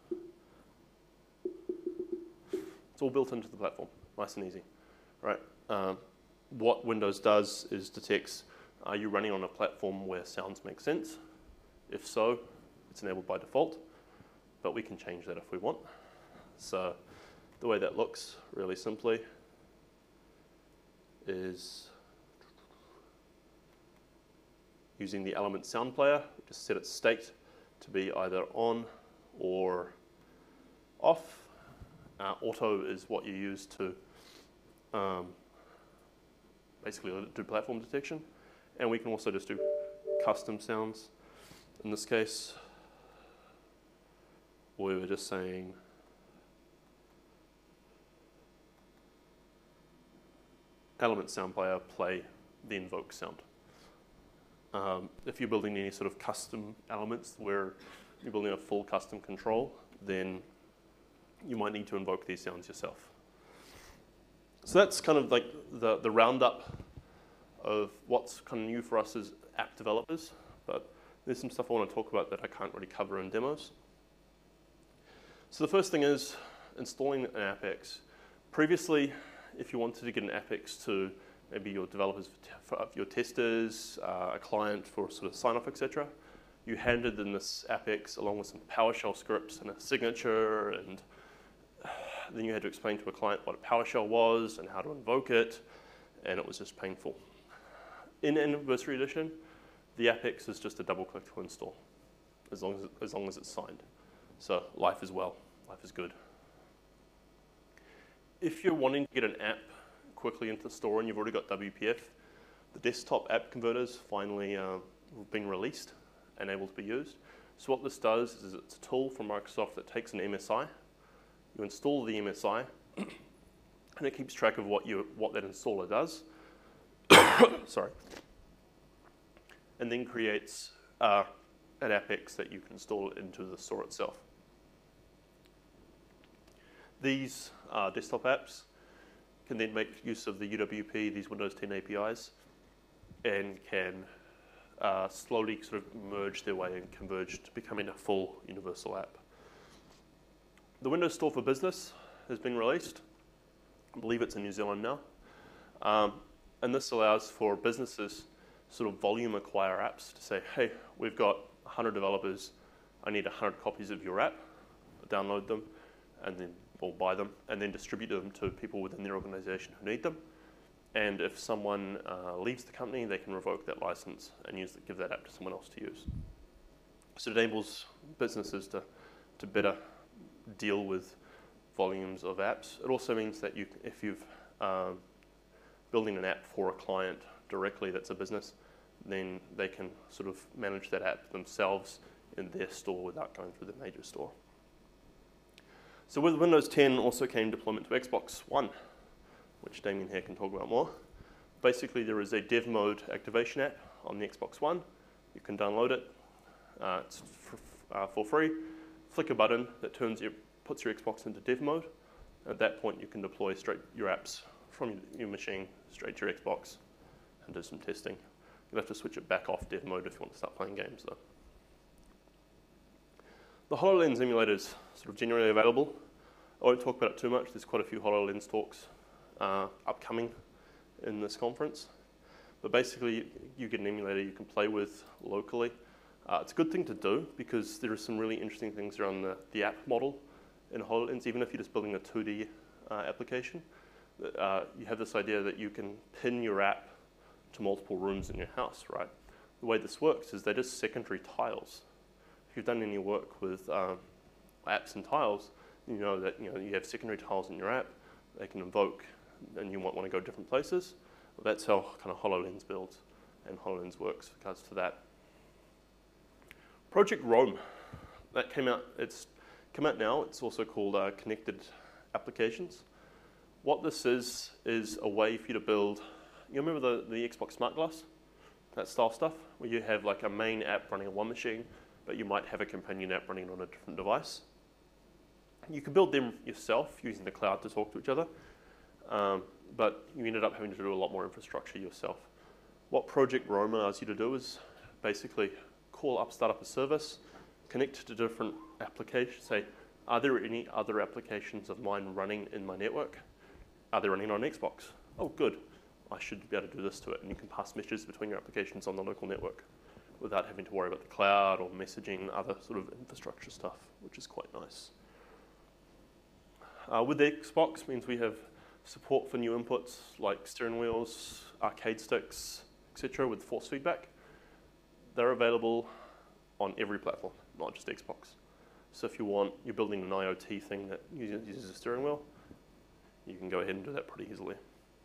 It's all built into the platform, nice and easy, right? Um, what Windows does is detects, are you running on a platform where sounds make sense? If so, it's enabled by default, but we can change that if we want. So the way that looks, really simply, is using the Element Sound Player, just set its state to be either on or off. Uh, auto is what you use to um, basically do platform detection. And we can also just do custom sounds. In this case, we were just saying Element Sound Player, play the invoke sound. Um, if you're building any sort of custom elements where you're building a full custom control, then you might need to invoke these sounds yourself. So that's kind of like the, the roundup of what's kind of new for us as app developers, but there's some stuff I want to talk about that I can't really cover in demos. So the first thing is installing an AppX. Previously, if you wanted to get an AppX to maybe your developers, for your testers, uh, a client for sort of sign-off, et cetera, you handed them this AppX along with some PowerShell scripts and a signature, and then you had to explain to a client what a PowerShell was and how to invoke it, and it was just painful. In Anniversary Edition, the AppX is just a double click to install, as long as, it, as long as it's signed. So life is well, life is good. If you're wanting to get an app quickly into the store and you've already got W P F, the desktop app converters finally uh, being released and able to be used. So what this does is it's a tool from Microsoft that takes an M S I. You install the M S I, and it keeps track of what you what that installer does. Sorry. And then creates uh, an AppX that you can install into the store itself. These uh, desktop apps can then make use of the U W P, these Windows ten A P Is, and can uh, slowly sort of merge their way and converge to becoming a full universal app. The Windows Store for Business has been released. I believe it's in New Zealand now. Um, and this allows for businesses sort of volume acquire apps to say, hey, we've got one hundred developers, I need one hundred copies of your app, download them, and then or buy them, and then distribute them to people within their organization who need them. And if someone uh, leaves the company, they can revoke that license and use the, give that app to someone else to use. So it enables businesses to, to better deal with volumes of apps. It also means that you, if you've um, building an app for a client directly that's a business, then they can sort of manage that app themselves in their store without going through the major store. So with Windows ten also came deployment to Xbox One, which Damien here can talk about more. Basically, there is a dev mode activation app on the Xbox One. You can download it. Uh, it's for, uh, for free. Flick a button that turns your, puts your Xbox into dev mode. At that point, you can deploy straight your apps from your, your machine straight to your Xbox and do some testing. You'll have to switch it back off dev mode if you want to start playing games, though. The HoloLens emulator is sort of generally available. I won't talk about it too much. There's quite a few HoloLens talks uh, upcoming in this conference. But basically, you get an emulator you can play with locally. Uh, it's a good thing to do because there are some really interesting things around the, the app model in HoloLens. Even if you're just building a two D uh, application, uh, you have this idea that you can pin your app to multiple rooms in your house, right? The way this works is they're just secondary tiles. If you've done any work with um, apps and tiles, you know that you know you have secondary tiles in your app. They can invoke, and you might want to go different places. Well, that's how kind of HoloLens builds, and HoloLens works with regards to that. Project Roam, that came out. It's come out now. It's also called uh, Connected Applications. What this is is a way for you to build. You remember the the Xbox Smart Glass, that style stuff, where you have like a main app running on one machine, but you might have a companion app running on a different device. You can build them yourself using the cloud to talk to each other, um, but you ended up having to do a lot more infrastructure yourself. What Project Roam allows you to do is basically call up, start up a service, connect to different applications, say, are there any other applications of mine running in my network? Are they running on Xbox? Oh, good. I should be able to do this to it. And you can pass messages between your applications on the local network without having to worry about the cloud or messaging, other sort of infrastructure stuff, which is quite nice. Uh, with the Xbox means we have support for new inputs like steering wheels, arcade sticks, et cetera with force feedback. They're available on every platform, not just Xbox. So if you want, you're building an IoT thing that uses a steering wheel, you can go ahead and do that pretty easily.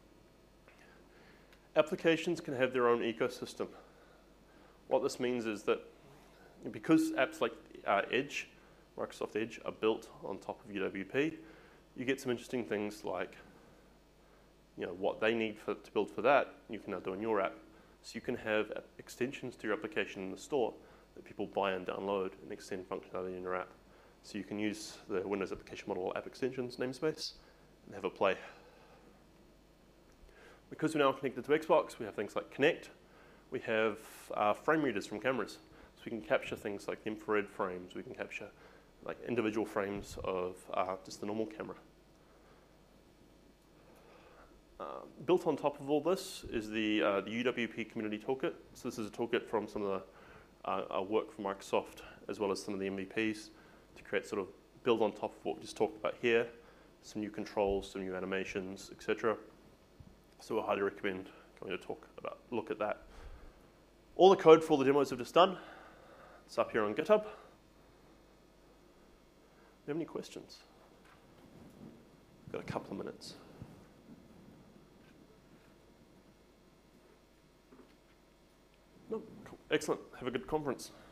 Applications can have their own ecosystem. What this means is that because apps like uh, Edge, Microsoft Edge, are built on top of U W P, you get some interesting things like, you know, what they need for, to build for that, you can now do in your app. So you can have extensions to your application in the store that people buy and download and extend functionality in your app. So you can use the Windows Application Model App Extensions namespace and have it play. Because we're now connected to Xbox, we have things like Connect. We have uh, frame readers from cameras. So we can capture things like infrared frames. We can capture like individual frames of uh, just the normal camera. Uh, built on top of all this is the, uh, the U W P Community Toolkit. So this is a toolkit from some of the uh, work from Microsoft as well as some of the M V Ps to create sort of build on top of what we just talked about here, some new controls, some new animations, et cetera. So I highly recommend going to talk about, look at that. All the code for all the demos I've just done, it's up here on GitHub. Do you have any questions? Got a couple of minutes. No, cool. Excellent. Have a good conference.